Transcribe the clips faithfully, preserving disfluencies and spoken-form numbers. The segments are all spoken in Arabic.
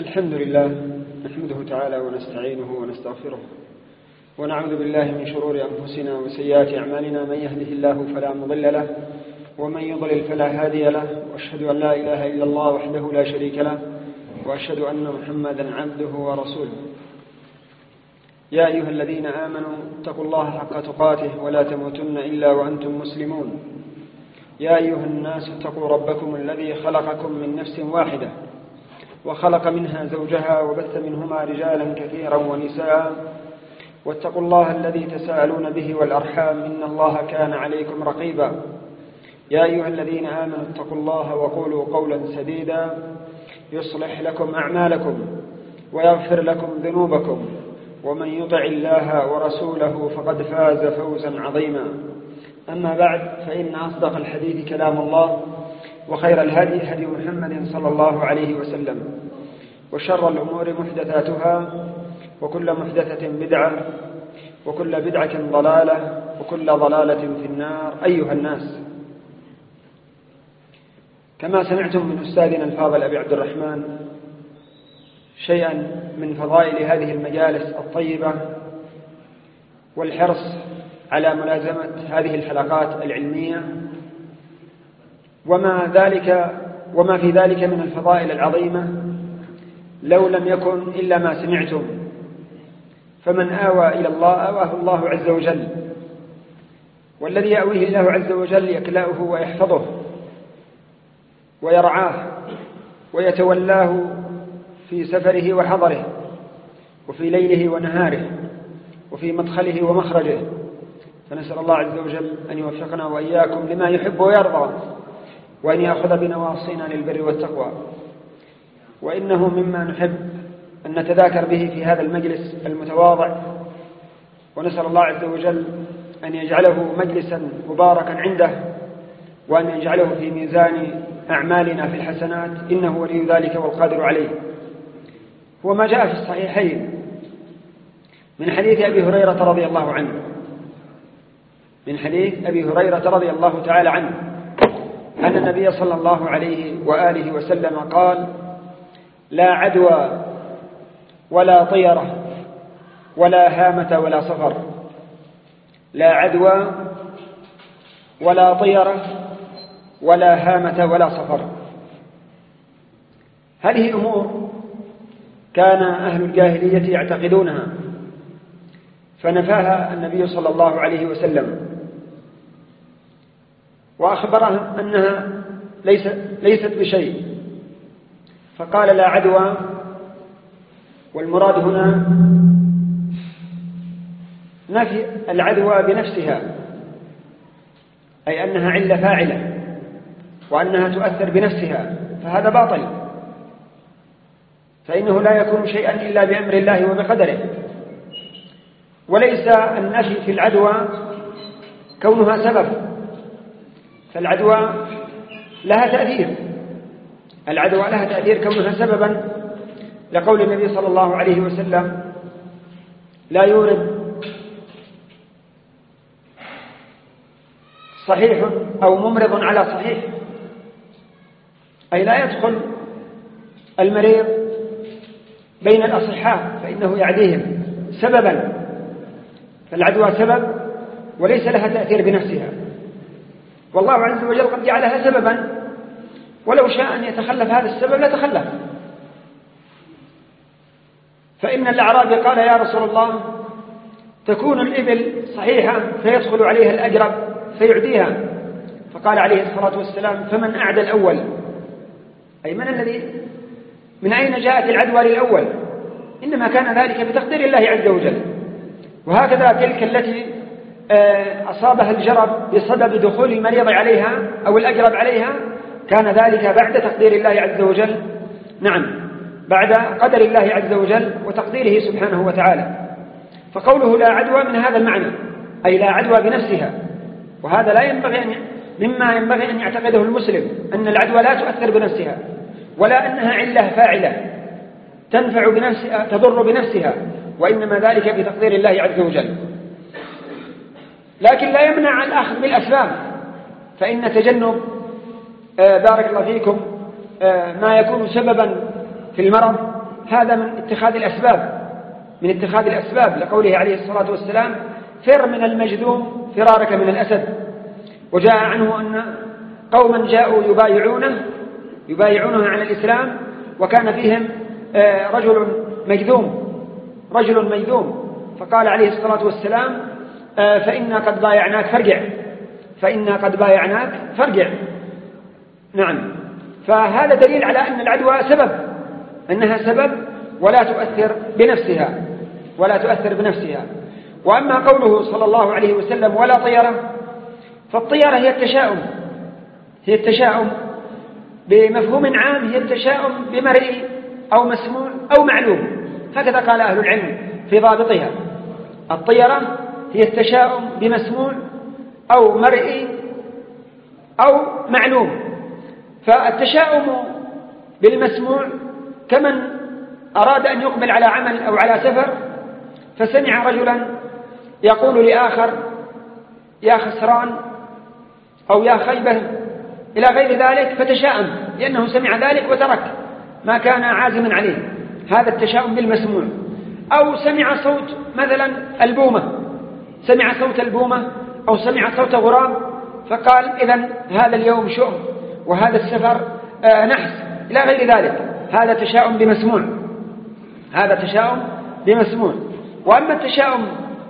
الحمد لله نحمده تعالى ونستعينه ونستغفره ونعوذ بالله من شرور أنفسنا وسيئات أعمالنا. من يهده الله فلا مضل له ومن يضلل فلا هادي له، وأشهد أن لا إله إلا الله وحده لا شريك له، وأشهد أن محمدا عبده ورسوله. يا أيها الذين آمنوا اتقوا الله حق تقاته ولا تموتن إلا وأنتم مسلمون. يا أيها الناس اتقوا ربكم الذي خلقكم من نفس واحدة وخلق منها زوجها وبث منهما رجالا كثيرا ونساء، واتقوا الله الذي تساءلون به والأرحام إن الله كان عليكم رقيبا. يا أيها الذين آمنوا اتقوا الله وقولوا قولا سديدا يصلح لكم أعمالكم ويغفر لكم ذنوبكم، ومن يطع الله ورسوله فقد فاز فوزا عظيما. أما بعد، فإن أصدق الحديث كلام الله، وخير الهدي هدي محمد صلى الله عليه وسلم، وشر الأمور محدثاتها، وكل محدثة بدعة، وكل بدعة ضلالة، وكل ضلالة في النار. أيها الناس، كما سمعتم من أستاذنا الفاضل أبي عبد الرحمن شيئا من فضائل هذه المجالس الطيبة والحرص على ملازمة هذه الحلقات العلمية، وما ذلك وما في ذلك من الفضائل العظيمة لو لم يكن إلا ما سمعتم. فمن آوى إلى الله آواه الله عز وجل، والذي يأويه الله عز وجل يكلأه ويحفظه ويرعاه ويتولاه في سفره وحضره، وفي ليله ونهاره، وفي مدخله ومخرجه. فنسأل الله عز وجل أن يوفقنا وإياكم لما يحب ويرضى، وأن يأخذ بنواصينا للبر والتقوى. وإنه مما نحب أن نتذاكر به في هذا المجلس المتواضع، ونسأل الله عز وجل أن يجعله مجلسا مباركا عنده، وأن يجعله في ميزان أعمالنا في الحسنات، إنه ولي ذلك والقادر عليه. هو ما جاء في الصحيحين من حديث أبي هريرة رضي الله عنه من حديث أبي هريرة رضي الله تعالى عنه أن النبي صلى الله عليه وآله وسلم قال: لا عدوى ولا طيرة ولا هامة ولا صفر. لا عدوى ولا طيرة ولا هامة ولا صفر. هذه أمور كان أهل الجاهلية يعتقدونها، فنفاها النبي صلى الله عليه وسلم، وأخبرهم أنها ليست بشيء، فقال: لا عدوى، والمراد هنا نفي العدوى بنفسها، أي أنها علة فاعلة وأنها تؤثر بنفسها، فهذا باطل، فإنه لا يكون شيئا إلا بأمر الله وبقدره. وليس النفي في العدوى كونها سبب، فالعدوى لها تأثير العدوى لها تأثير كونها سببا، لقول النبي صلى الله عليه وسلم: لا يورد صحيح أو ممرض على صحيح، أي لا يدخل المريض بين الأصحاء فإنه يعديهم سببا. فالعدوى سبب وليس لها تأثير بنفسها، والله عز وجل قد جعلها سببا، ولو شاء أن يتخلف هذا السبب لتخلف. فإن الأعرابي قال: يا رسول الله، تكون الإبل صحيحة فيدخل عليها الأجرب فيعديها. فقال عليه الصلاة والسلام: فمن أعدى الأول؟ أي من الذي من أين جاءت العدوى للأول؟ إنما كان ذلك بتقدير الله عز وجل. وهكذا تلك التي أصابها الجرب بسبب دخول المريض عليها أو الأجرب عليها، كان ذلك بعد تقدير الله عز وجل، نعم بعد قدر الله عز وجل وتقديره سبحانه وتعالى. فقوله لا عدوى من هذا المعنى، أي لا عدوى بنفسها. وهذا لا ينبغي أن مما ينبغي أن يعتقده المسلم، أن العدوى لا تؤثر بنفسها، ولا أنها علة فاعلة تنفع بنفسها تضر بنفسها، وإنما ذلك بتقدير الله عز وجل. لكن لا يمنع الأخذ بالأسباب، فإن تجنب بارك الله فيكم ما يكون سببا في المرض هذا من اتخاذ الأسباب من اتخاذ الأسباب لقوله عليه الصلاة والسلام: فر من المجذوم فرارك من الأسد. وجاء عنه أن قوما جاءوا يبايعونه يبايعونه على الإسلام، وكان فيهم رجل مجذوم رجل مجذوم فقال عليه الصلاة والسلام: فإنا قد بايعناك فارجع فإنا قد بايعناك فارجع. نعم. فهذا دليل على أن العدوى سبب أنها سبب ولا تؤثر بنفسها ولا تؤثر بنفسها. وأما قوله صلى الله عليه وسلم: ولا طيرة، فالطيرة هي التشاؤم هي التشاؤم بمفهوم عام، هي التشاؤم بمرئي أو مسموع أو معلوم، هكذا قال أهل العلم في ضابطها. الطيرة هي التشاؤم بمسموع أو مرئي أو معلوم. فالتشاؤم بالمسموع كمن أراد أن يقبل على عمل أو على سفر فسمع رجلا يقول لآخر: يا خسران أو يا خيبة إلى غير ذلك، فتشاءم لأنه سمع ذلك وترك ما كان عازما عليه. هذا التشاؤم بالمسموع. أو سمع صوت مثلا البومة سمع صوت البومة أو سمع صوت غراب فقال: إذن هذا اليوم شؤم وهذا السفر آه نحس إلى غير ذلك. هذا تشاؤم بمسموع هذا تشاؤم بمسموع. وأما التشاؤم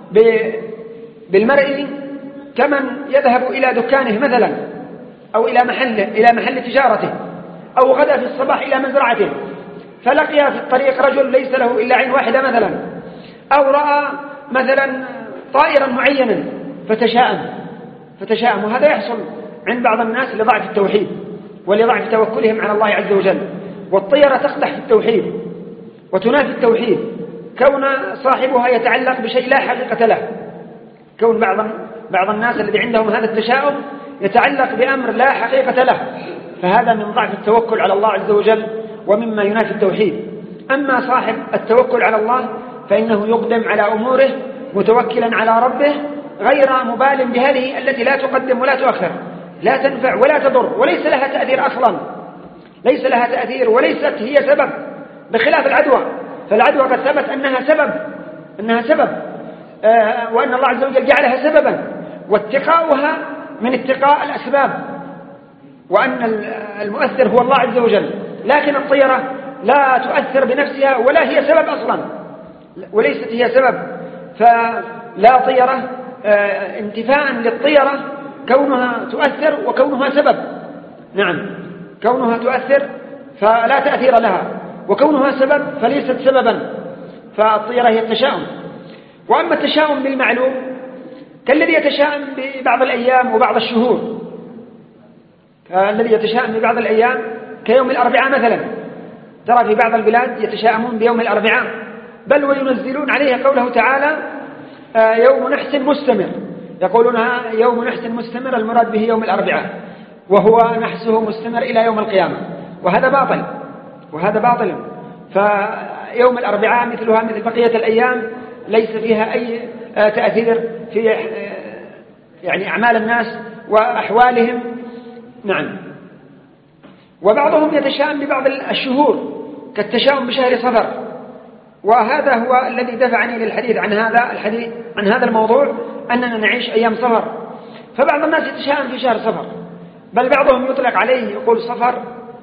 بالمرئي كمن يذهب إلى دكانه مثلا أو إلى محله إلى محل تجارته، أو غدا في الصباح إلى مزرعته فلقي في الطريق رجل ليس له إلا عين واحدة مثلا، أو رأى مثلا طائرا معينا فتشاءم فتشاءم وهذا يحصل عند بعض الناس لضعف التوحيد ولضعف توكلهم على الله عز وجل. والطيرة تقدح في التوحيد وتنافي التوحيد، كون صاحبها يتعلق بشيء لا حقيقة له. كون بعض بعض الناس الذي عندهم هذا التشاؤم يتعلق بأمر لا حقيقة له، فهذا من ضعف التوكل على الله عز وجل ومما ينافي التوحيد. أما صاحب التوكل على الله فإنه يقدم على أموره متوكلا على ربه، غير مبال بهذه التي لا تقدم ولا تؤخر، لا تنفع ولا تضر وليس لها تأثير أصلا ليس لها تأثير وليست هي سبب، بخلاف العدوى. فالعدوى قد ثبت أنها سبب أنها سبب آه وأن الله عز وجل جعلها سببا، واتقاؤها من اتقاء الأسباب، وأن المؤثر هو الله عز وجل. لكن الطيرة لا تؤثر بنفسها ولا هي سبب أصلا وليست هي سبب. فلا طيرة آه انتفاء للطيرة كونها تؤثر وكونها سبب. نعم، كونها تؤثر فلا تأثير لها، وكونها سبب فليست سببا. فالطيرة هي التشاؤم. وأما التشاؤم بالمعلوم كالذي يتشاءم ببعض الأيام وبعض الشهور، كالذي يتشاءم ببعض الأيام كيوم الأربعاء مثلا. ترى في بعض البلاد يتشاءمون بيوم الأربعاء، بل وينزلون عليه قوله تعالى: يوم نحس مستمر. يقولون يوم نحس مستمر المراد به يوم الأربعاء، وهو نحسه مستمر إلى يوم القيامة، وهذا باطل وهذا باطل. فيوم الأربعاء مثلها مثل بقية الأيام ليس فيها أي تأثير في يعني أعمال الناس وأحوالهم. نعم. وبعضهم يتشاءم ببعض الشهور كالتشاؤم بشهر صفر، وهذا هو الذي دفعني للحديث عن هذا الحديث عن هذا الموضوع، أننا نعيش أيام صفر. فبعض الناس يتشاءم في شهر صفر، بل بعضهم يطلق عليه يقول صفر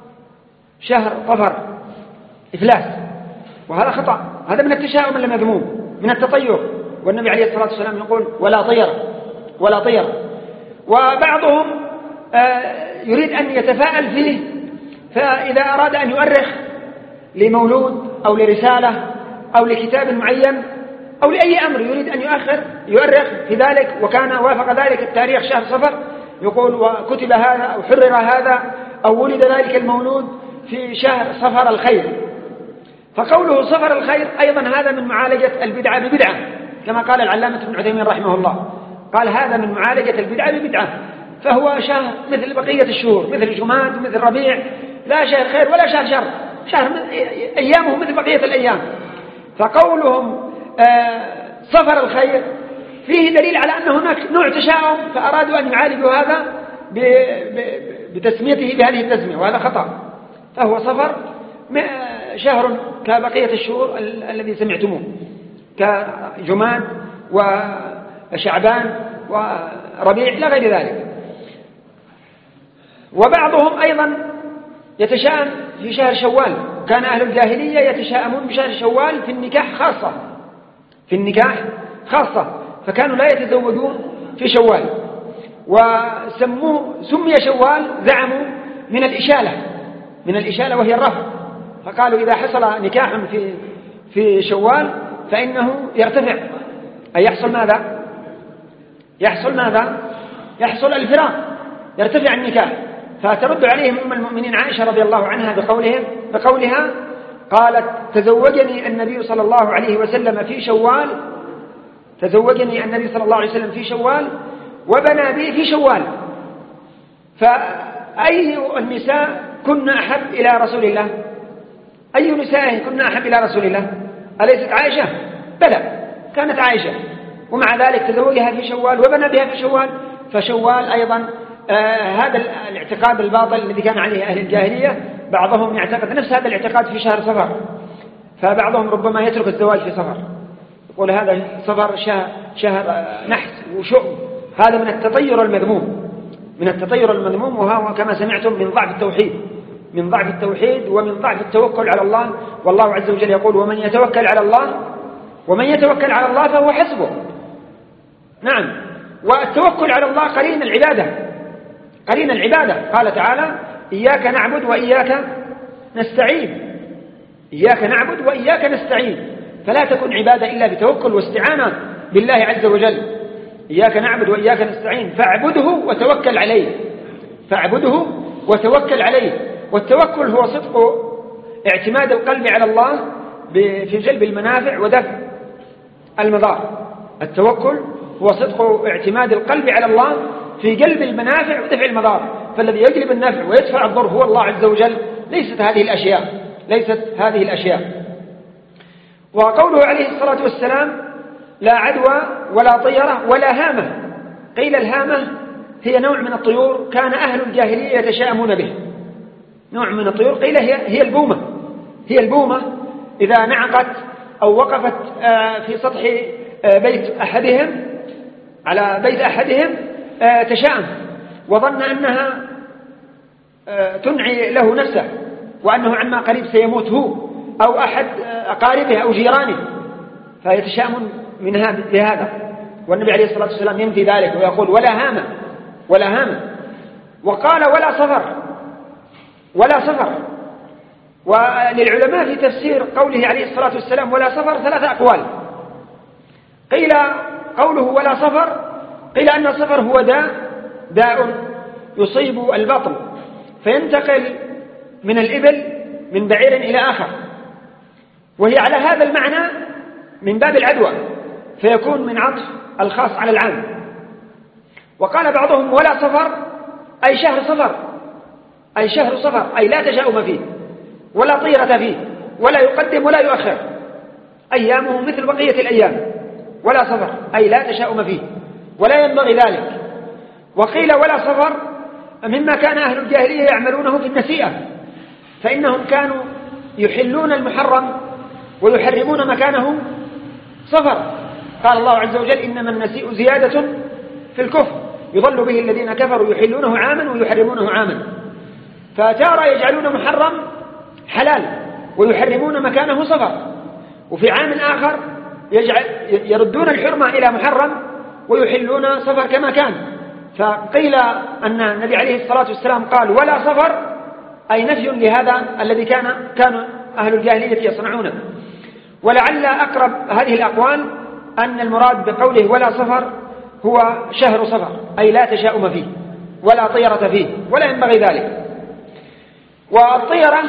شهر طفر إفلاس، وهذا خطأ. هذا من التشاؤم المذموم، من التطير. والنبي عليه الصلاة والسلام يقول: ولا طير ولا طير. وبعضهم يريد أن يتفاءل فيه، فإذا أراد أن يؤرخ لمولود أو لرسالة أو لكتاب معين أو لأي أمر يريد أن يؤخر يؤرخ في ذلك، وكان وافق ذلك التاريخ شهر صفر، يقول: وكتب هذا أو حرر هذا أو ولد ذلك المولود في شهر صفر الخير. فقوله صفر الخير أيضا هذا من معالجة البدعة ببدعة، كما قال العلامة ابن عثيمين رحمه الله، قال: هذا من معالجة البدعة ببدعة. فهو شهر مثل بقية الشهور، مثل جماد مثل ربيع، لا شهر خير ولا شهر شر، شهر أيامه مثل بقية الأيام. فقولهم آه صفر الخير فيه دليل على أن هناك نوع تشاؤم، فأرادوا أن يعالجوا هذا بتسميته بهذه التسمية، وهذا خطأ. فهو صفر شهر كبقية الشهور الذي سمعتموه كجماد وشعبان وربيع لا غير ذلك. وبعضهم أيضا يتشاءم في شهر شوال، كان أهل الجاهلية يتشاءمون بشهر شوال في النكاح خاصة، في النكاح خاصة، فكانوا لا يتزوجون في شوال، وسموه سمي شوال زعموا من الإشالة، من الإشالة وهي الرفض، فقالوا إذا حصل نكاح في في شوال فإنه يرتفع، أي يحصل ماذا؟ يحصل ماذا؟ يحصل الفراق، يرتفع النكاح. فترد عليهم أم المؤمنين عائشة رضي الله عنها بقولهم بقولها قالت تزوجني النبي صلى الله عليه وسلم في شوال، تزوجني النبي صلى الله عليه وسلم في شوال وبنى بي في شوال، فأي النساء كن أحب إلى رسول الله؟ أي نساء كن أحب إلى رسول الله؟ أليست عائشة؟ بلى، كانت عائشة، ومع ذلك تزوجها في شوال وبنى بها في شوال. فشوال أيضا آه هذا الاعتقاد الباطل الذي كان عليه أهل الجاهلية، بعضهم يعتقد نفس هذا الاعتقاد في شهر صفر، فبعضهم ربما يترك الزواج في صفر، يقول هذا صفر شهر, شهر نحس وشؤم، هذا من التطير المذموم، من التطير المذموم، وهو كما سمعتم من ضعف التوحيد، من ضعف التوحيد ومن ضعف التوكل على الله. والله عز وجل يقول ومن يتوكل على الله ومن يتوكل على الله فهو حسبه. نعم، والتوكل على الله قرين العبادة، قرين العبادة. قال تعالى إياك نعبد وإياك نستعين، إياك نعبد وإياك نستعين، فلا تكن عبادة إلا بتوكل واستعانة بالله عز وجل. إياك نعبد وإياك نستعين فاعبده وتوكل عليه، فاعبده وتوكل عليه. والتوكل هو صدق اعتماد القلب على الله في جلب المنافع ودفع المضار. التوكل هو صدق اعتماد القلب على الله في جلب المنافع ودفع المضار، فالذي يجلب النفع ويدفع الضر هو الله عز وجل، ليست هذه الأشياء، ليست هذه الأشياء. وقوله عليه الصلاة والسلام لا عدوى ولا طيرة ولا هامة، قيل الهامة هي نوع من الطيور كان أهل الجاهلية يتشاءمون به، نوع من الطيور، قيل هي, هي البومة، هي البومة إذا نعقت أو وقفت في سطح بيت أحدهم على بيت أحدهم تشاءم وظن أنها تنعي له نفسه وأنه عما قريب سيموت هو أو أحد أقاربه أو جيرانه، فيتشاءمون منها بهذا. والنبي عليه الصلاة والسلام ينفي ذلك ويقول ولا هامة، ولا هامة. وقال ولا صفر، ولا صفر. وللعلماء في تفسير قوله عليه الصلاة والسلام ولا صفر ثلاثة أقوال. قيل قوله ولا صفر، قيل أن الصفر هو داء داء يصيب البطن فينتقل من الإبل من بعير إلى آخر، وهي على هذا المعنى من باب العدوى، فيكون من عطف الخاص على العام. وقال بعضهم ولا صفر أي شهر صفر، أي شهر صفر، أي لا تشاؤم فيه ولا طيرة فيه ولا يقدم ولا يؤخر، أيامه مثل بقية الأيام، ولا صفر أي لا تشاؤم فيه ولا ينبغي ذلك. وقيل ولا صفر مما كان أهل الجاهلية يعملونه في النسيئة، فإنهم كانوا يحلون المحرم ويحرمون مكانه صفر. قال الله عز وجل إنما النسيء زيادة في الكفر يضل به الذين كفروا يحلونه عاما ويحرمونه عاما، فتارى يجعلون محرم حلال ويحرمون مكانه صفر، وفي عام آخر يجعل يردون الحرمة إلى محرم ويحلون صفر كما كان. فقيل أن النبي عليه الصلاة والسلام قال ولا صفر أي نفي لهذا الذي كان كان أهل الجاهلية يصنعونه. ولعل أقرب هذه الأقوال أن المراد بقوله ولا صفر هو شهر صفر أي لا تشاؤم فيه ولا طيرة فيه ولا ينبغي ذلك. والطيرة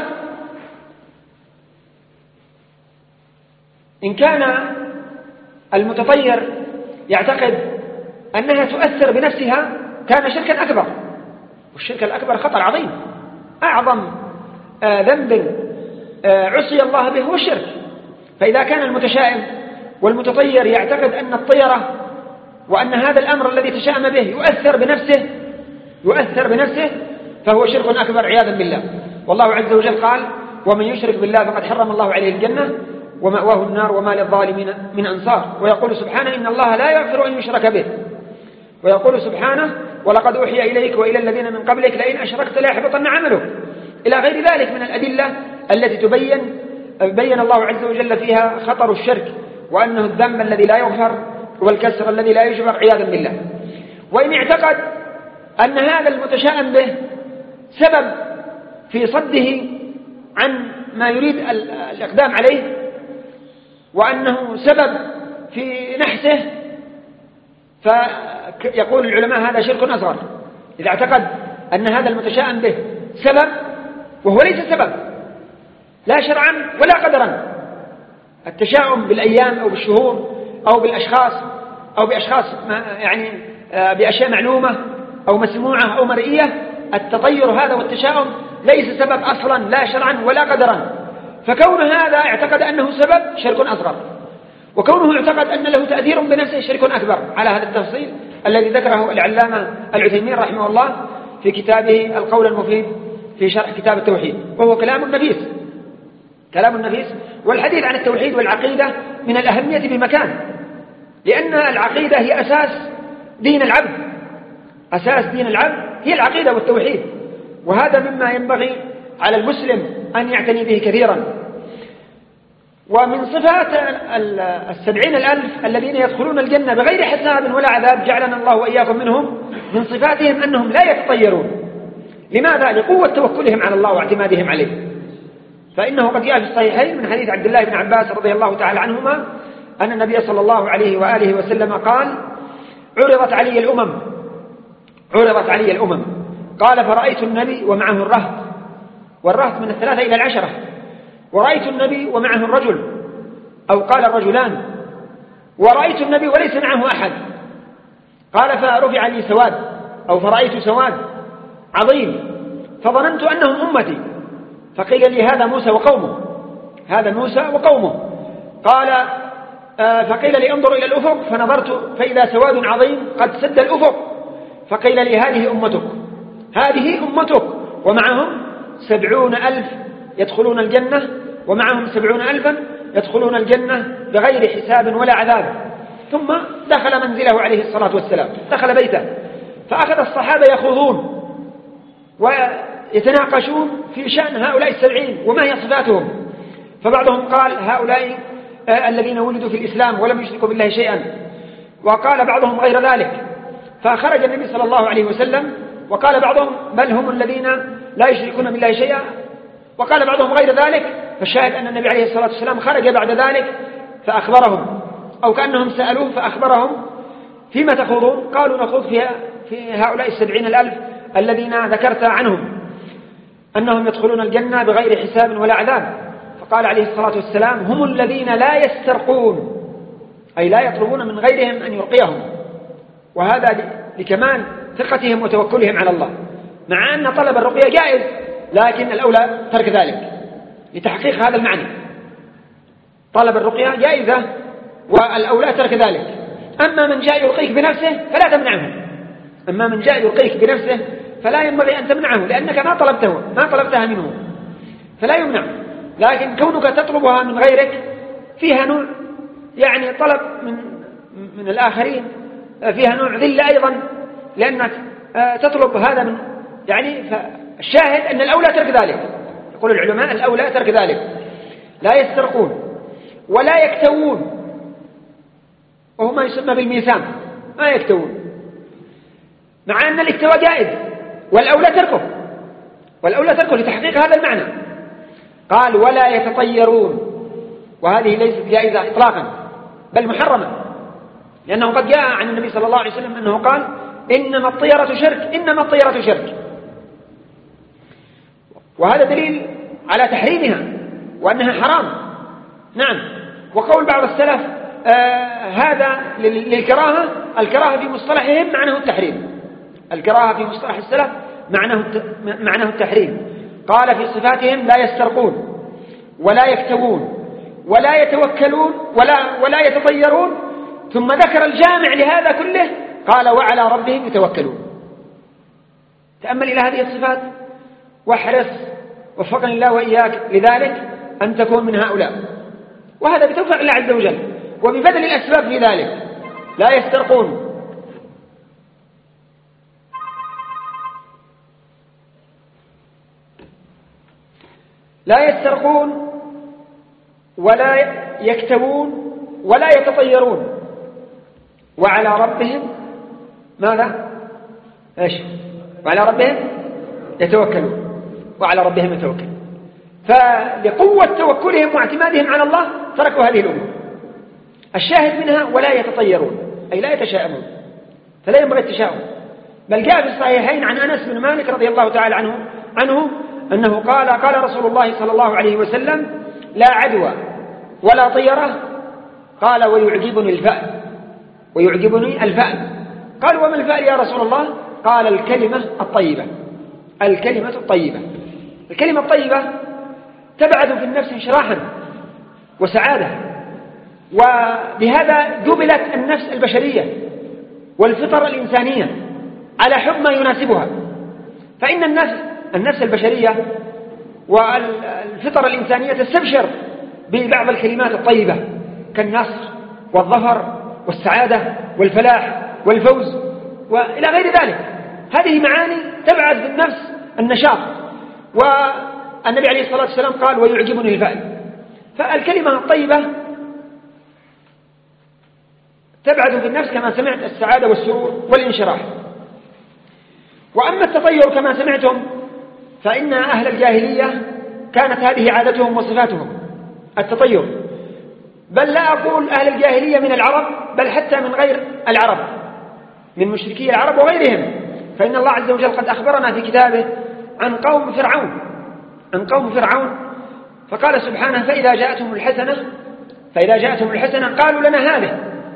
إن كان المتطير يعتقد أنها تؤثر بنفسها كان شركا أكبر، والشرك الأكبر خطر عظيم، أعظم ذنب عصي الله به هو الشرك. فإذا كان المتشائم والمتطير يعتقد أن الطيرة وأن هذا الأمر الذي تشاءم به يؤثر بنفسه يؤثر بنفسه فهو شرك أكبر عياذا بالله. والله عز وجل قال ومن يشرك بالله فقد حرم الله عليه الجنة ومأواه النار وما للظالمين من أنصار. ويقول سبحانه إن الله لا يغفر أن يشرك به، ويقول سبحانه ولقد أوحي إليك وإلى الذين من قبلك لئن أشركت ليحبطن عملك، إلى غير ذلك من الأدلة التي تبين بين الله عز وجل فيها خطر الشرك، وأنه الذنب الذي لا يغفر والكسر الذي لا يجبر عياذا بالله. وإن اعتقد أن هذا المتشائم به سبب في صده عن ما يريد الإقدام عليه، وأنه سبب في نحسه، فيقول العلماء هذا شرك أصغر. إذا اعتقد أن هذا المتشائم به سبب وهو ليس سبب لا شرعا ولا قدرا، التشاؤم بالأيام أو بالشهور أو بالأشخاص أو بأشخاص يعني بأشياء معلومة أو مسموعة أو مرئية، التطير هذا والتشاؤم ليس سبب أصلا لا شرعا ولا قدرا، فكون هذا اعتقد أنه سبب شرك أصغر، وكونه اعتقد أن له تأثير بنفسه شرك أكبر، على هذا التفصيل الذي ذكره العلامة العثيمين رحمه الله في كتابه القول المفيد في شرح كتاب التوحيد، وهو كلام نفيس كلام نفيس. والحديث عن التوحيد والعقيدة من الأهمية بمكان، لأن العقيدة هي أساس دين العبد، أساس دين العبد هي العقيدة والتوحيد، وهذا مما ينبغي على المسلم أن يعتني به كثيرا. ومن صفات السبعين الألف الذين يدخلون الجنة بغير حساب ولا عذاب جعلنا الله وإياكم منهم، من صفاتهم أنهم لا يتطيرون. لماذا؟ لقوة توكلهم على الله واعتمادهم عليه. فإنه قد جاء في الصحيحين من حديث عبد الله بن عباس رضي الله تعالى عنهما أن النبي صلى الله عليه وآله وسلم قال عرضت علي الأمم عرضت علي الأمم قال فرأيت النبي ومعه الرهط، والرهط من الثلاثة إلى العشرة، ورأيت النبي ومعه الرجل أو قال الرجلان، ورأيت النبي وليس معه أحد. قال فرفع لي سواد أو فرأيت سواد عظيم فظننت أنهم أمتي، فقيل لي هذا موسى وقومه هذا موسى وقومه. قال آه فقيل لي انظر إلى الأفق فنظرت فإذا سواد عظيم قد سد الأفق، فقيل لي هذه أمتك هذه أمتك ومعهم سبعون ألف يدخلون الجنة ومعهم سبعون ألفا يدخلون الجنة بغير حساب ولا عذاب. ثم دخل منزله عليه الصلاة والسلام، دخل بيته، فأخذ الصحابة يخوضون ويتناقشون في شأن هؤلاء السبعين وما هي صفاتهم. فبعضهم قال هؤلاء آه الذين ولدوا في الإسلام ولم يشركوا بالله شيئا، وقال بعضهم غير ذلك. فخرج النبي صلى الله عليه وسلم وقال بعضهم بل هم الذين لا يشركون بالله شيئا، وقال بعضهم غير ذلك. فالشاهد أن النبي عليه الصلاة والسلام خرج بعد ذلك فأخبرهم، أو كأنهم سألوه فأخبرهم فيما تخوضون؟ قالوا نخوض فيها في هؤلاء السبعين الألف الذين ذكرت عنهم أنهم يدخلون الجنة بغير حساب ولا عذاب. فقال عليه الصلاة والسلام هم الذين لا يسترقون، أي لا يطلبون من غيرهم أن يرقيهم، وهذا لكمال ثقتهم وتوكلهم على الله، مع أن طلب الرقية جائز لكن الأولى ترك ذلك لتحقيق هذا المعنى. طلب الرقية جائزة والأولى ترك ذلك. أما من جاء يرقيك بنفسه فلا تمنعه أما من جاء يرقيك بنفسه فلا ينبغي أن تمنعه، لأنك ما طلبته ما طلبتها منه فلا يمنع. لكن كونك تطلبها من غيرك فيها نوع يعني طلب من من الآخرين، فيها نوع ذل أيضا، لأنك تطلب هذا من يعني. فالشاهد أن الأولى ترك ذلك. يقول العلماء الأولى ترك ذلك. لا يسترقون ولا يكتوون، وهو ما يسمى بالميثام، ما يكتوون، مع أن الاكتواء جائز والأولى تركه والأولى تركه لتحقيق هذا المعنى. قال ولا يتطيرون، وهذه ليست جائزة إطلاقا بل محرمة، لأنه قد جاء عن النبي صلى الله عليه وسلم أنه قال إنما الطيرة شرك إنما الطيرة شرك، وهذا دليل على تحريمها وأنها حرام. نعم. وقول بعض السلف آه هذا للكراهة، الكراهة في مصطلحهم معناه التحريم، الكراهة في مصطلح السلف معناه معناه التحريم. قال في صفاتهم لا يسترقون ولا يكتوون ولا يتوكلون ولا ولا يتطيرون، ثم ذكر الجامع لهذا كله قال وعلى ربهم يتوكلون. تأمل إلى هذه الصفات واحرص وفقني الله وإياك لذلك أن تكون من هؤلاء. وهذا بتوفيق الله عز وجل وببذل الأسباب في ذلك. لا يسترقون لا يسترقون ولا يكتوون ولا يتطيرون، وعلى ربهم ماذا؟ ايش؟ وعلى ربهم يتوكلون وعلى ربهم يتوكلون. فلقوة توكلهم واعتمادهم على الله تركوا هذه الأمور. الشاهد منها ولا يتطيرون، أي لا يتشاءمون، فلا ينبغي التشاؤم. بل جاء في الصحيحين عن أنس بن مالك رضي الله تعالى عنه عنه أنه قال قال رسول الله صلى الله عليه وسلم: لا عدوى ولا طيرة. قال: ويعجبني الفأل ويعجبني الفأل. قال: وما الفأل يا رسول الله؟ قال: الكلمة الطيبة. الكلمة الطيبة الكلمة الطيبة تبعث في النفس انشراحا وسعادة، وبهذا جبلت النفس البشرية والفطر الإنسانية على حب ما يناسبها. فإن النفس النفس البشرية والفطر الإنسانية تستبشر ببعض الكلمات الطيبة كالنصر والظفر والسعادة والفلاح والفوز وإلى غير ذلك. هذه معاني تبعث في النفس النشاط. والنبي عليه الصلاة والسلام قال: ويعجبني الفأل. فالكلمة الطيبة تبعث في النفس كما سمعت السعادة والسرور والانشراح. وأما التطير كما سمعتم فإن أهل الجاهلية كانت هذه عادتهم وصفاتهم التطير. بل لا أقول أهل الجاهلية من العرب، بل حتى من غير العرب، من مشركي العرب وغيرهم. فإن الله عز وجل قد أخبرنا في كتابه عن قوم فرعون عن قوم فرعون فقال سبحانه: فإذا جاءتهم الحسنة فإذا جاءتهم الحسنة قالوا لنا هذه،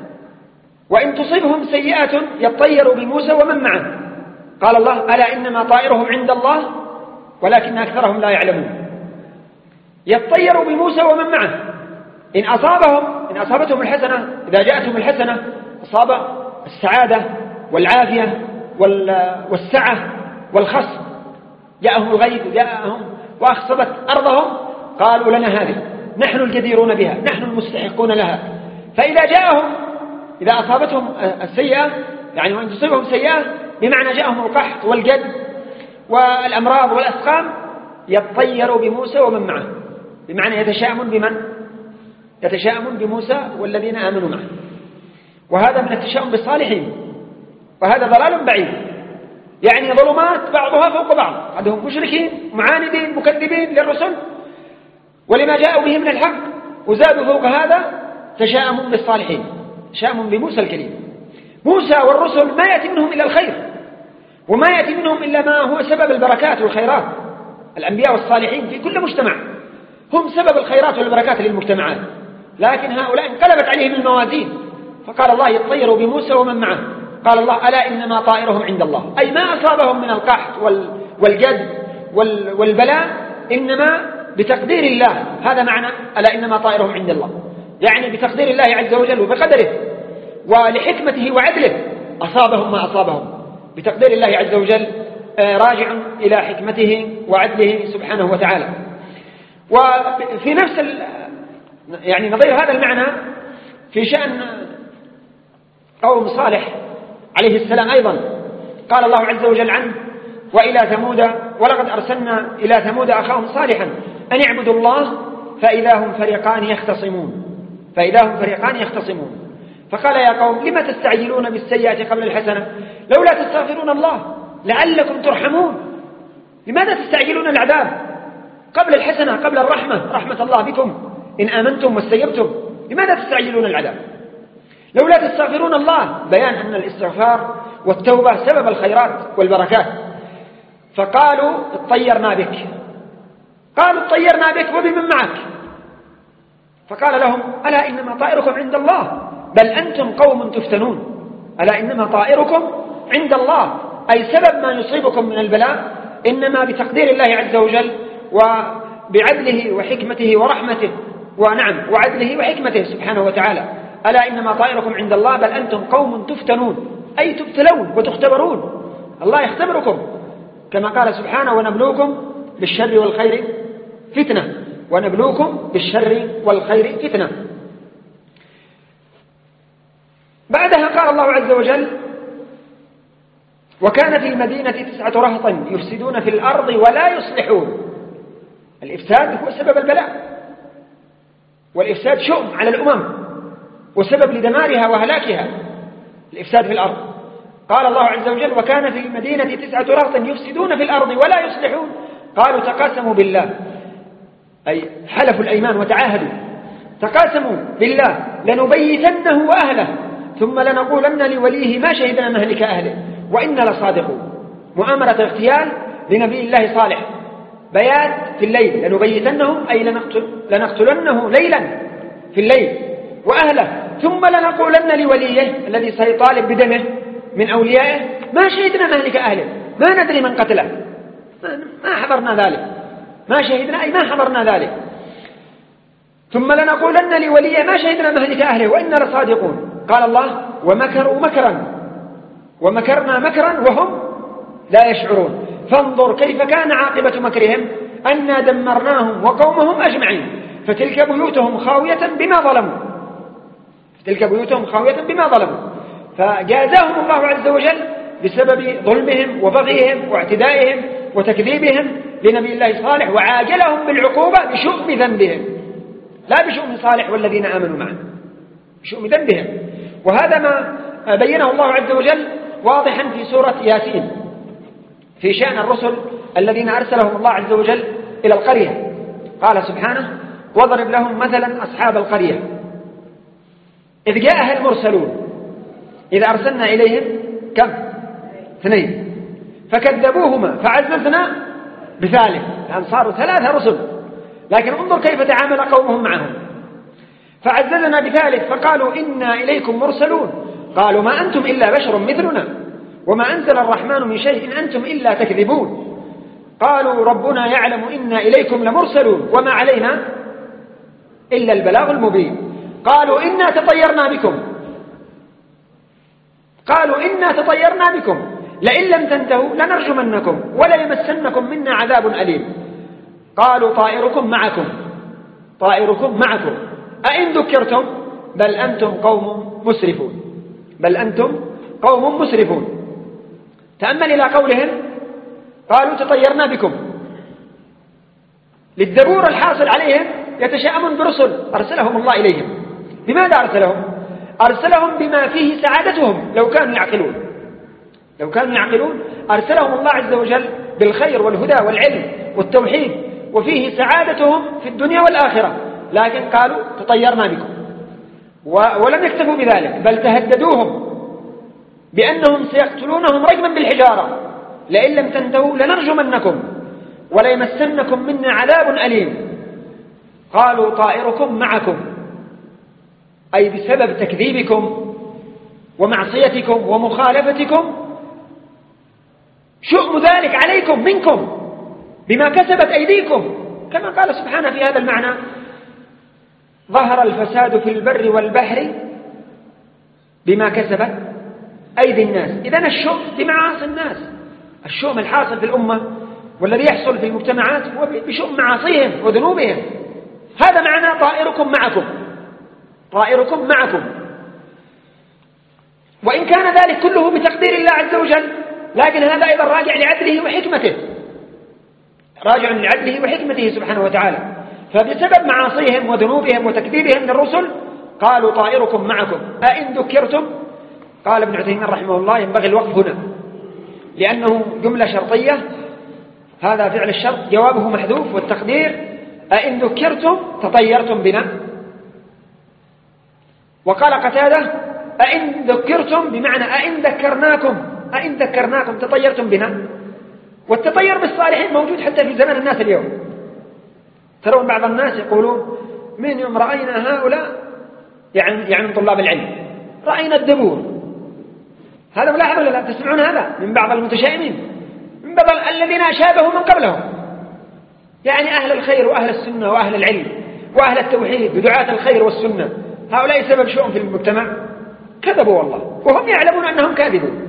وإن تصبهم سيئة يطيروا بموسى ومن معه. قال الله: ألا إنما طائرهم عند الله ولكن أكثرهم لا يعلمون. يطيروا بموسى ومن معه. إن أصابهم إن أصابتهم الحسنة، إذا جاءتهم الحسنة أصاب السعادة والعافية والسعة والخص، جاءهم الغيث جاءهم وأخصبت أرضهم، قالوا لنا هذه، نحن الجديرون بها، نحن المستحقون لها. فإذا جاءهم إذا أصابتهم السيئة، يعني وإن تصيبهم سيئة بمعنى جاءهم القحط والجد والأمراض والأسقام، يطيروا بموسى ومن معه، بمعنى يتشاءمون بمن؟ يتشاءمون بموسى والذين آمنوا معه. وهذا من التشاؤم بالصالحين، وهذا ضلال بعيد، يعني ظلمات بعضها فوق بعض، بعضهم مشركين معاندين مكذبين للرسل ولما جاءوا به من الحق، وزادوا فوق هذا تشاءمون بالصالحين، تشاءمون بموسى الكريم. موسى والرسل ما يأتي منهم إلا الخير، وما يأتي منهم إلا ما هو سبب البركات والخيرات. الأنبياء والصالحين في كل مجتمع هم سبب الخيرات والبركات للمجتمعات، لكن هؤلاء انقلبت عليهم الموازين، فقال الله: يطيروا بموسى ومن معه. قال الله: ألا إنما طائرهم عند الله، أي ما أصابهم من القحط والجد والبلاء إنما بتقدير الله. هذا معنى ألا إنما طائرهم عند الله، يعني بتقدير الله عز وجل وبقدره ولحكمته وعدله أصابهم ما أصابهم، بتقدير الله عز وجل راجع إلى حكمته وعدله سبحانه وتعالى. وفي نفس يعني نظير هذا المعنى في شأن قوم صالح عليه السلام أيضا، قال الله عز وجل عنه: وإلى ثمود ولقد أرسلنا إلى ثمود أخاهم صالحا أن اعبدوا الله فإذا هم فريقان يختصمون فإذا هم فريقان يختصمون فقال: يا قوم لما تستعجلون بالسيئة قبل الحسنة لولا تستغفرون الله لعلكم ترحمون. لماذا تستعجلون العذاب قبل الحسنة، قبل الرحمة، رحمة الله بكم إن آمنتم واستجبتم؟ لماذا تستعجلون العذاب؟ لولا تستغفرون الله، بيان أن الاستغفار والتوبة سبب الخيرات والبركات. فقالوا: اطيرنا بك. قالوا: اطيرنا بك وبمن معك. فقال لهم: ألا إنما طائركم عند الله بل أنتم قوم تفتنون. ألا إنما طائركم عند الله، أي سبب ما يصيبكم من البلاء إنما بتقدير الله عز وجل وبعدله وحكمته ورحمته، ونعم وعدله وحكمته سبحانه وتعالى. ألا إنما طائركم عند الله بل أنتم قوم تفتنون، أي تبتلون وتختبرون. الله يختبركم كما قال سبحانه: ونبلوكم بالشر والخير فتنة، ونبلوكم بالشر والخير فتنة. بعدها قال الله عز وجل: وكان في المدينة تسعة رهط يفسدون في الأرض ولا يصلحون. الإفساد هو سبب البلاء، والإفساد شؤم على الأمم وسبب لدمارها وهلاكها، الإفساد في الأرض. قال الله عز وجل: وكان في المدينة تسعة رهط يفسدون في الأرض ولا يصلحون. قالوا تقاسموا بالله، أي حلفوا الأيمان وتعاهدوا، تقاسموا بالله لنبيتنه وأهله ثم لنقولن لوليه ما شهدنا مهلك أهله وإنا لصادقون. مؤامرة اغتيال لنبي الله صالح، بيات في الليل، لنبيتنه أي لنقتل لنقتلنه ليلا في الليل وأهله، ثم لنقولن لوليه الذي سيطالب بدمه من أوليائه ما شهدنا مهلك أهله، ما ندري من قتله، ما حضرنا ذلك، ما شهدنا أي ما حضرنا ذلك. ثم لنقولن لوليه ما شهدنا مهلك أهله وإنا لصادقون. قال الله: ومكروا مكرا ومكرنا مكرا وهم لا يشعرون. فانظر كيف كان عاقبة مكرهم أنا دمرناهم وقومهم أجمعين فتلك بيوتهم خاوية بما ظلموا تلك بيوتهم خاوية بما ظلموا. فجازاهم الله عز وجل بسبب ظلمهم وبغيهم واعتدائهم وتكذيبهم لنبي الله صالح، وعاجلهم بالعقوبة بشؤم ذنبهم، لا بشؤم صالح والذين آمنوا معه، بشؤم ذنبهم. وهذا ما بينه الله عز وجل واضحا في سورة ياسين في شأن الرسل الذين أرسلهم الله عز وجل إلى القرية. قال سبحانه: واضرب لهم مثلا أصحاب القرية إذ جاءها المرسلون إذا أرسلنا إليهم كم؟ اثنين فكذبوهما فعززنا بثالث، لأن صاروا ثلاثة رسل، لكن انظر كيف تعامل قومهم معهم. فعززنا بثالث فقالوا إنا إليكم مرسلون قالوا ما أنتم إلا بشر مثلنا وما أنزل الرحمن من شيء إن أنتم إلا تكذبون. قالوا ربنا يعلم إنا إليكم لمرسلون وما علينا إلا البلاغ المبين. قالوا إنا تطيرنا بكم قالوا إنا تطيرنا بكم لئن لم تنتهوا لنرجمنكم وليمسنكم منا عذاب أليم. قالوا طائركم معكم طائركم معكم أئن ذكرتم بل أنتم قوم مسرفون بل أنتم قوم مسرفون. تأمل إلى قولهم قالوا تطيرنا بكم، للدبور الحاصل عليهم يتشاءمون برسل أرسلهم الله إليهم. بماذا أرسلهم؟ أرسلهم بما فيه سعادتهم لو كانوا يعقلون لو كانوا يعقلون أرسلهم الله عز وجل بالخير والهدى والعلم والتوحيد وفيه سعادتهم في الدنيا والآخرة، لكن قالوا تطيرنا بكم. ولم يكتفوا بذلك بل تهددوهم بأنهم سيقتلونهم رجما بالحجارة لئن لم تنتهوا لنرجمنكم وليمسنكم منا عذاب أليم. قالوا طائركم معكم أي بسبب تكذيبكم ومعصيتكم ومخالفتكم شؤم ذلك عليكم منكم بما كسبت أيديكم، كما قال سبحانه في هذا المعنى: ظهر الفساد في البر والبحر بما كسبت أيدي الناس. إذن الشؤم بمعاصي الناس، الشؤم الحاصل في الأمة والذي يحصل في المجتمعات هو بشؤم معاصيهم وذنوبهم. هذا معنى طائركم معكم طائركم معكم. وإن كان ذلك كله بتقدير الله عز وجل، لكن هذا أيضا راجع لعدله وحكمته راجع لعدله وحكمته سبحانه وتعالى. فبسبب معاصيهم وذنوبهم وتكذيبهم للرسل قالوا طائركم معكم أئن ذكرتم. قال ابن عثيمين رحمه الله ينبغي الوقف هنا لأنه جملة شرطية، هذا فعل الشرط جوابه محذوف، والتقدير أئن ذكرتم تطيرتم بنا. وقال قتادة أئن ذكرتم بمعنى أئن ذكرناكم أئن ذكرناكم تطيرتم بنا. والتطير بالصالحين موجود حتى في زمن الناس اليوم. ترون بعض الناس يقولون من يوم رأينا هؤلاء يعني يعني طلاب العلم رأينا الدبور. هذا ملاحظ ولا لا؟ تسمعون هذا من بعض المتشائمين، من بعض الذين شابهوا من قبلهم، يعني أهل الخير وأهل السنة وأهل العلم وأهل التوحيد ودعاة الخير والسنة، هؤلاء سبب شؤم في المجتمع. كذبوا والله وهم يعلمون أنهم كاذبون،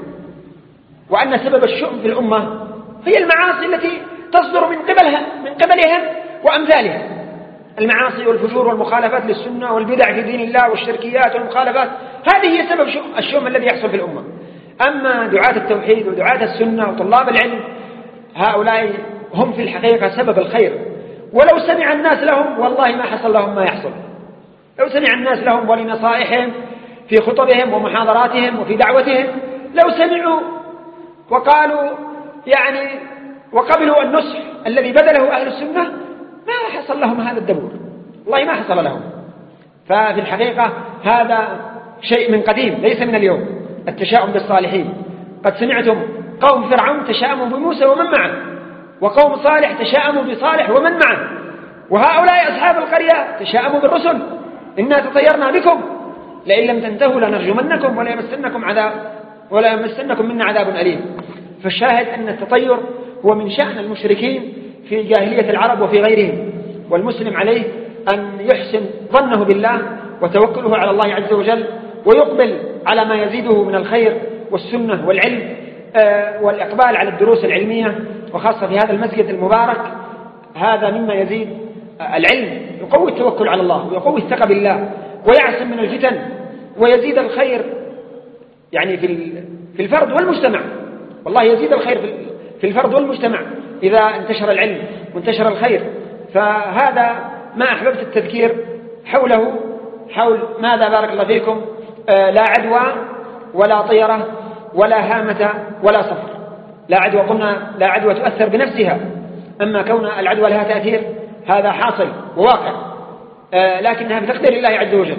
وأن سبب الشؤم في الأمة هي المعاصي التي تصدر من قبلها من قبلهم وأمثالها، المعاصي والفجور والمخالفات للسنة والبدع في دين الله والشركيات والمخالفات، هذه هي سبب الشؤم الذي يحصل في الأمة. أما دعاة التوحيد ودعاة السنة وطلاب العلم هؤلاء هم في الحقيقة سبب الخير، ولو سمع الناس لهم والله ما حصل لهم ما يحصل. لو سمع الناس لهم ولنصائحهم في خطبهم ومحاضراتهم وفي دعوتهم، لو سمعوا وقالوا يعني وقبلوا النصح الذي بذله أهل السنة، ما حصل لهم هذا الدبور، والله ما حصل لهم. ففي الحقيقة هذا شيء من قديم ليس من اليوم، التشاؤم بالصالحين. قد سمعتم قوم فرعون تشاءموا بموسى ومن معه، وقوم صالح تشاءموا بصالح ومن معه، وهؤلاء أصحاب القرية تشاءموا بالرسل، إنا تطيرنا بكم لئن لم تنتهوا لنرجمنكم ولا يمسنكم عذاب ولا يمسنكم منا عذاب أليم. فالشاهد أن التطير هو من شأن المشركين في جاهلية العرب وفي غيرهم، والمسلم عليه أن يحسن ظنه بالله وتوكله على الله عز وجل، ويقبل على ما يزيده من الخير والسنة والعلم، والإقبال على الدروس العلمية، وخاصة في هذا المسجد المبارك. هذا مما يزيد العلم، يقوي التوكل على الله ويقوي الثقة بالله ويعصم من الفتن، ويزيد الخير يعني في الفرد والمجتمع. والله يزيد الخير في الفرد والمجتمع إذا انتشر العلم وانتشر الخير. فهذا ما أحببت التذكير حوله، حول ماذا بارك الله فيكم؟ آه لا عدوى ولا طيرة ولا هامة ولا صفر. لا عدوى قلنا لا عدوى تؤثر بنفسها، أما كون العدوى لها تأثير هذا حاصل وواقع، آه لكنها بتقدير الله عز وجل.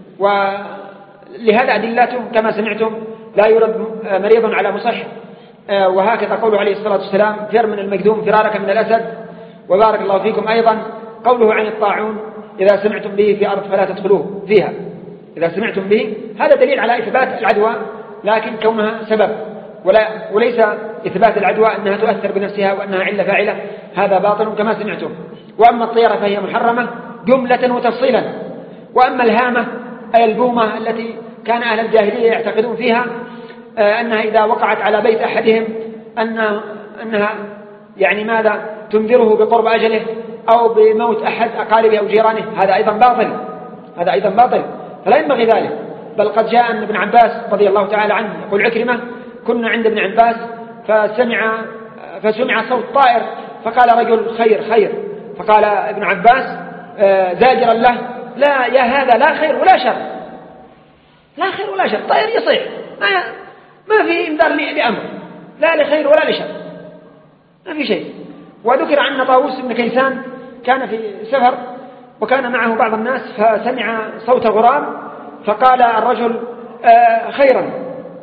ولهذا أدلته كما سمعتم لا يرد مريض على مصح، آه وهكذا قوله عليه الصلاة والسلام فر من المكذوم فرارك من الأسد. وبارك الله فيكم أيضا قوله عن الطاعون إذا سمعتم به في أرض فلا تدخلوه فيها. إذا سمعتم به هذا دليل على إثبات العدوى، لكن كونها سبب ولا وليس إثبات العدوى أنها تؤثر بنفسها وأنها علة فاعلة، هذا باطل كما سمعتم. وأما الطيرة فهي محرمة جملة وتفصيلا. وأما الهامة أي البومة التي كان أهل الجاهلية يعتقدون فيها أنها إذا وقعت على بيت أحدهم أن أنها يعني ماذا تنذره بقرب أجله أو بموت أحد أقاربه أو جيرانه، هذا أيضا باطل، هذا أيضا باطل، فلا ينبغي ذلك. بل قد جاء ابن عباس رضي الله تعالى عنه يقول عكرمة كنا عند ابن عباس فسمع فسمع صوت طائر فقال رجل خير خير، فقال ابن عباس زاجرا له لا يا هذا لا خير ولا شر، لا خير ولا شر، طائر يصيح ما, ما في انذار لأمر لا لخير ولا لشر، ما في شيء. وذكر عن طاووس بن كيسان كان في سفر وكان معه بعض الناس فسمع صوت غراب فقال الرجل آه خيرا،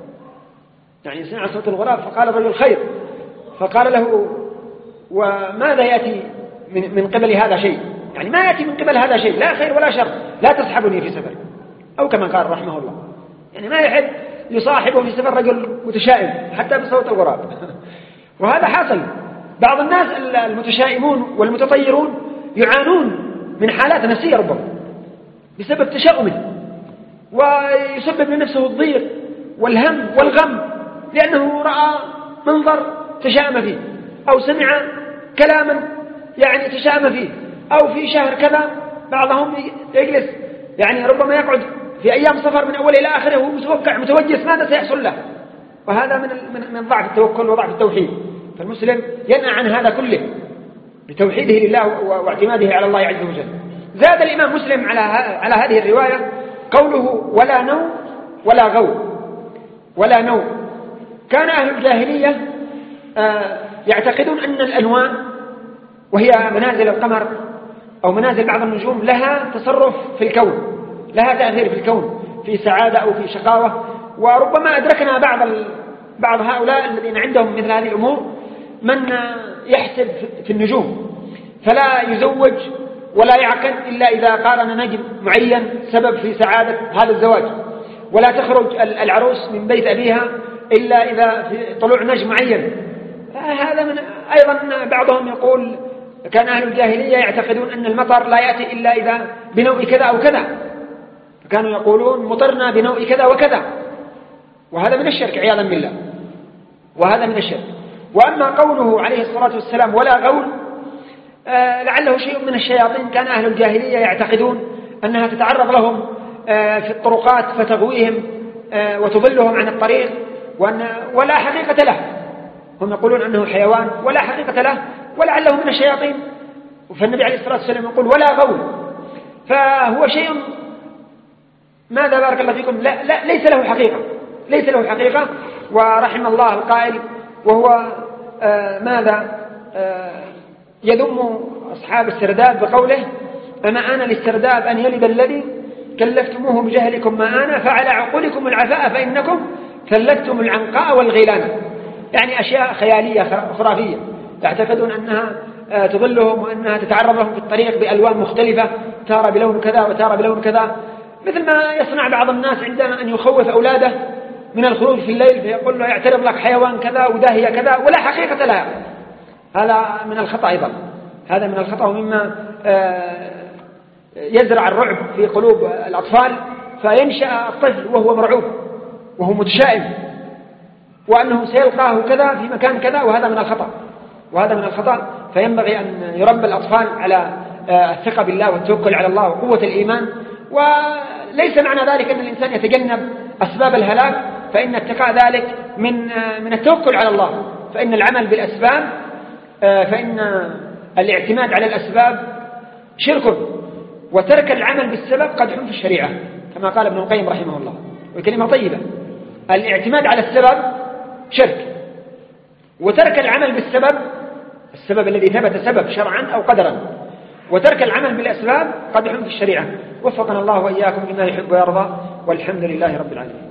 يعني سمع صوت الغراب فقال الرجل خير، فقال له وماذا يأتي من, من قبل هذا شيء، يعني ما يأتي من قبل هذا شيء لا خير ولا شر، لا تصحبني في سفر، أو كما قال رحمه الله، يعني ما يحب يصاحبه في سفر رجل متشائم حتى بصوت الغراب. وهذا حاصل، بعض الناس المتشائمون والمتطيرون يعانون من حالات نفسية ربما بسبب تشاؤمه، ويسبب لنفسه الضيق والهم والغم لأنه رأى منظر تشاءم فيه أو سمع كلاما يعني تشاءم فيه، أو في شهر كذا بعضهم يجلس يعني ربما يقعد في أيام سفر من أول إلى آخره وهو متوقع متوجس ماذا سيحصل له، وهذا من من ضعف التوكل وضعف التوحيد. فالمسلم ينأى عن هذا كله بتوحيده لله واعتماده على الله عز وجل. زاد الإمام مسلم على على هذه الرواية قوله ولا نوم ولا غو ولا نوم. كان أهل الجاهلية يعتقدون أن الأنواع وهي منازل القمر أو منازل بعض النجوم لها تصرف في الكون، لها تأثير في الكون في سعادة أو في شقاوة. وربما أدركنا بعض بعض هؤلاء الذين عندهم مثل هذه الأمور من يحسب في النجوم فلا يزوج ولا يعقد إلا إذا قارن نجم معين سبب في سعادة هذا الزواج، ولا تخرج العروس من بيت أبيها إلا إذا في طلوع نجم معين. هذا من أيضا بعضهم يقول كان أهل الجاهلية يعتقدون أن المطر لا يأتي إلا إذا بنوء كذا أو كذا، فكانوا يقولون مطرنا بنوء كذا وكذا، وهذا من الشرك عياذا بالله، وهذا من الشرك. وأما قوله عليه الصلاة والسلام ولا غول لعله شيء من الشياطين. كان أهل الجاهلية يعتقدون أنها تتعرض لهم في الطرقات فتغويهم وتضلهم عن الطريق، وأن ولا حقيقة له. هم يقولون أنه حيوان ولا حقيقة له، ولعله من الشياطين. فالنبي عليه الصلاة والسلام يقول ولا غول. فهو شيء ماذا بارك الله فيكم لا, لا ليس له حقيقة، ليس له حقيقة. ورحم الله القائل وهو آه ماذا آه يذم أصحاب السرداب بقوله أما أنا للسرداب أن يلد الذي كلفتموه بجهلكم ما أنا فعلى عقولكم العفاء فإنكم كلفتم العنقاء والغيلان. يعني أشياء خيالية خرافية يعتقدون أنها آه تضلهم وأنها تتعرض لهم في الطريق بألوان مختلفة، تارى بلون كذا وتارى بلون كذا، مثل ما يصنع بعض الناس عندما أن يخوف أولاده من الخروج في الليل فيقول له يعترض لك حيوان كذا وداهية كذا ولا حقيقة لها. هذا من الخطأ أيضا، هذا من الخطأ ومما يزرع الرعب في قلوب الأطفال، فينشأ الطفل وهو مرعوب وهو متشائم وأنه سيلقاه كذا في مكان كذا، وهذا من الخطأ، وهذا من الخطأ. فينبغي أن يربى الأطفال على الثقة بالله والتوكل على الله وقوة الإيمان. وليس معنى ذلك أن الإنسان يتجنب أسباب الهلاك، فإن اتقاء ذلك من من التوكل على الله. فإن العمل بالأسباب، فإن الاعتماد على الأسباب شرك، وترك العمل بالسبب قدح في الشريعة كما قال ابن القيم رحمه الله، وكلمة طيبة. الاعتماد على السبب شرك، وترك العمل بالسبب، السبب الذي ثبت سبب شرعا أو قدرا، وترك العمل بالأسباب قدح في الشريعة. وفقنا الله وإياكم لما يحب ويرضى، والحمد لله رب العالمين.